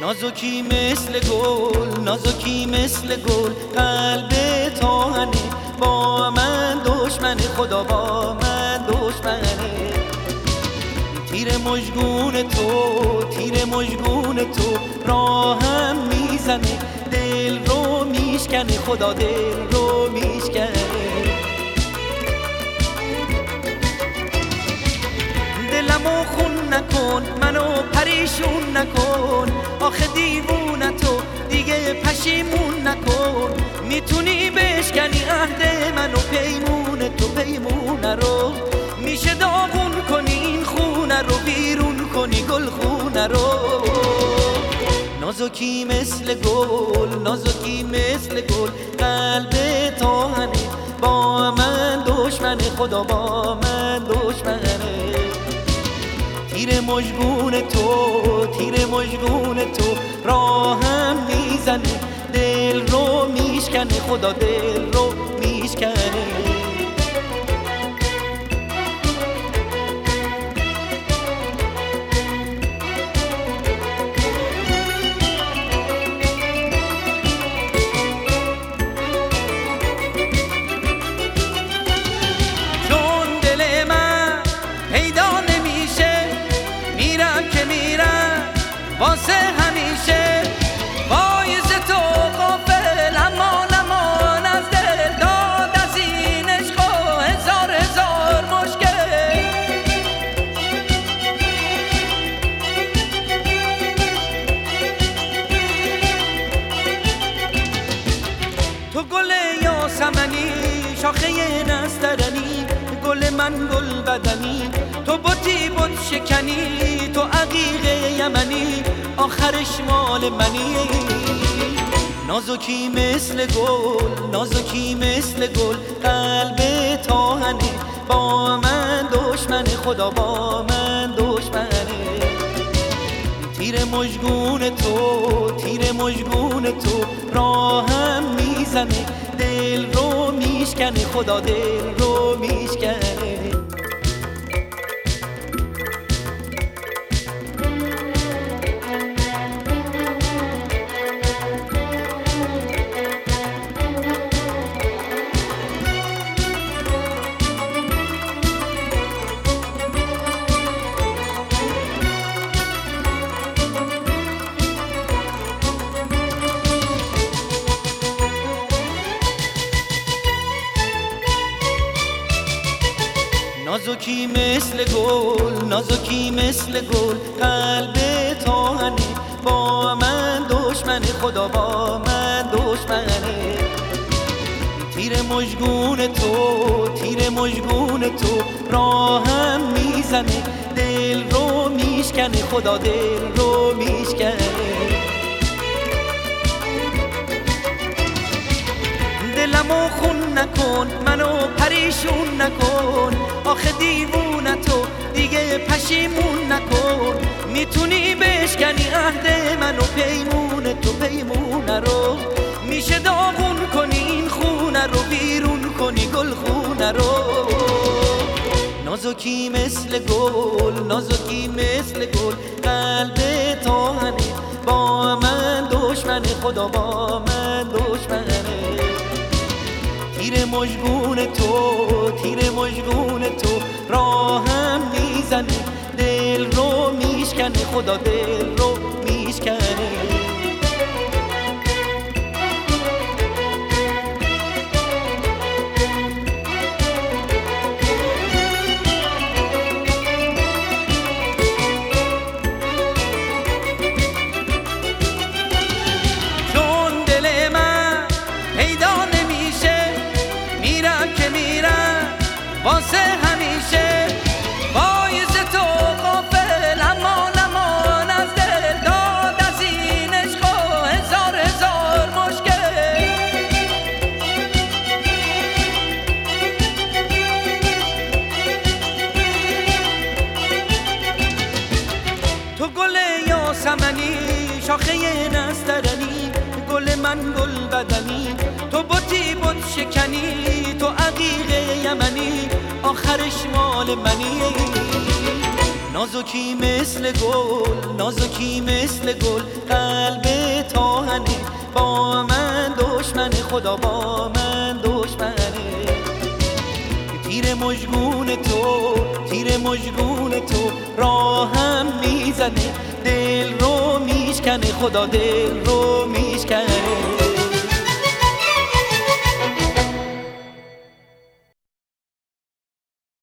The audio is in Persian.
نازکی مثل گل، نازکی مثل گل، قلب تاهنه. با من دشمن، خدا با من دشمنه. تیر مژگون تو، تیر مژگون تو راهم میزنه. دل رو میشکنه، خدا دل رو میشکنه. دلمو خون نکن، منو پریشون نکن. آخه دیوونه تو دیگه پشیمون نکن. میتونی بشکنی عهد منو، پیمون تو پیمونه رو. میشه داغون کنی این خونه رو، بیرون کنی گل خونه رو. نازکی مثل گل، نازکی مثل گل، قلب تاهنه. با من دشمن، خدا با من دشمنه. تیر مژگون تو، تیر مژگون تو راهم میزنه. دل رو میشکنه، خدا دل رو میشکنه. چون دل من پیدا نمیشه، میرم که میرم واسه همیشه. وایز تو غافل، امان امان از دل داد، از این عشق و هزار هزار مشکل. تو گل یاسمنی، شاخه نسترنی، گل من گل بدنی. تو بطی بط شکنی، تو عقیق یمنی، آخرش مال منی. نازکی مثل گل، نازکی مثل گل، قلب تاهنه. با من دشمن، خدا با من دشمنه. تیر مژگون تو، تیر مژگون تو راهم میزنه. دل رو میشکنه، خدا دل رو میشکنه. نازکی مثل گل، نازکی مثل گل، قلب تاهنه. با من دشمن، خدا با من دشمنه. تیر مژگون تو، تیر مژگون تو راهم میزنه. دل رو میشکنه، خدا دل رو میشکنه. دلمو خون نکن، منو پریشون نکن. آخه دیوونه تو دیگه پشیمون نکن. میتونی بشکنی عهد منو، پیمون تو پیمونه رو. میشه داغون کنی این خونه رو، بیرون کنی گل خونه رو. نازکی مثل گل، نازکی مثل گل، قلب تاهنه. با من دشمن، خدا با من دشمنه. تیر مژگون تو، تیر مژگون تو راهم میزنه. دل رو میشکنه، خدا دل رو میشکنه. چون دل من پیدا نمیشه، میرم که میرم واسه همیشه. وایز تو غافل، امان امان از دل داد، از این عشق و هزار هزار مشکل. تو گل یاسمنی، شاخه نسترنی، گل من گل بدنی. تو بطی بط شکنی، تو عقیق یمنی، آخرش مال منی. نازکی مثل گل، نازکی مثل گل، قلب تاهنه، با من دشمن، خدا با من دشمنه. تیر مژگون تو، تیر مژگون تو راهم میزنه، دل رو میشکنه، خدا دل رو میشکنه.